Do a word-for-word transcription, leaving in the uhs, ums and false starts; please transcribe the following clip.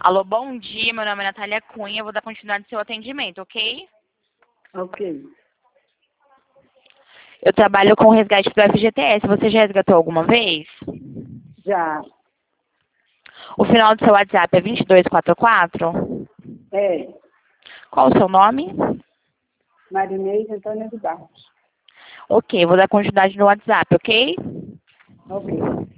Alô, bom dia. Meu nome é Natália Cunha. Eu vou dar continuidade ao seu atendimento, ok? Ok. Eu trabalho com o resgate do F G T S. Você já resgatou alguma vez? Já. O final do seu WhatsApp é dois dois quatro quatro? É. Qual o seu nome? Marinês Antônia de Barros. Ok, vou dar continuidade no WhatsApp, ok? Ok.